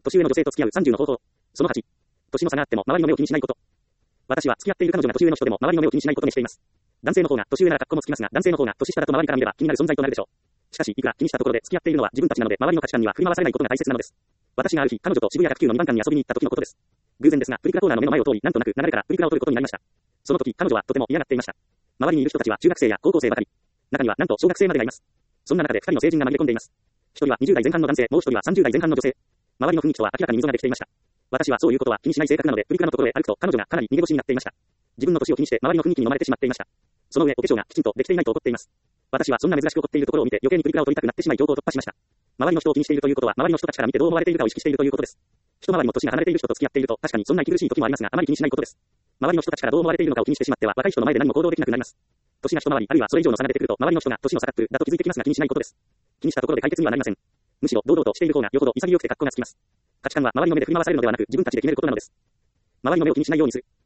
年上の女性と付き合う30の方法。その8。年の差があっても周りの目を気にしないこと。私は付き合っている彼女が年上の人でも周りの目を気にしないことにしています。男性の方が年上なら格好もつきますが、男性の方が年下だと周りから見れば気になる存在となるでしょう。しかし、いくら気にしたところで付き合っているのは自分たちなので、周りの価値観には振り回されないことが大切なのです。私がある日、彼女と渋谷109の2番館に遊びに行った時のことです。偶然ですが、プリクラコーナーの目の前を通り、なんとなく流れからプリクラを撮ることになりました。その時、彼女はとても嫌がっていました。周りにいる人たちは中学生や高校生ばかり。中にはなんと小学生までがいます。そんな中で2人の成人が紛れ込んでいます。一人は20代前半の男性、もう一人は30代前半の女性。周りの雰囲気とは明らかに溝ができていました。私はそういうことは気にしない性格なので、プリクラのところへ歩くと彼女がかなり逃げ腰になっていました。自分の年を気にして周りの雰囲気に飲まれてしまっていました。その上、お化粧がきちんとできていないと怒っています。私はそんな珍しく怒っているところを見て余計にプリクラを撮りたくなってしまい強行突破しました。周りの人を気にしているということは、周りの人たちから見てどう思われているかを意識しているということです。一回りも年が離れている人と付き合っていると、確かにそんな息苦しい時もありますが、あまり気にしないことです。周りの人たちからどう思われているのかを気にしてしまっては、若い人の前で何も行動できなくなります。年が一回り、あるいはそれ以上の差が出てくると、周りの人が年の差が来るだと気づいてきますが気にしないことです。気にしたところで解決にはなりません。むしろ堂々としている方がよほど潔くて格好がつきます。価値観は周りの目で振り回されるのではなく、自分たちで決めることなのです。周りの目を気にしないようにする。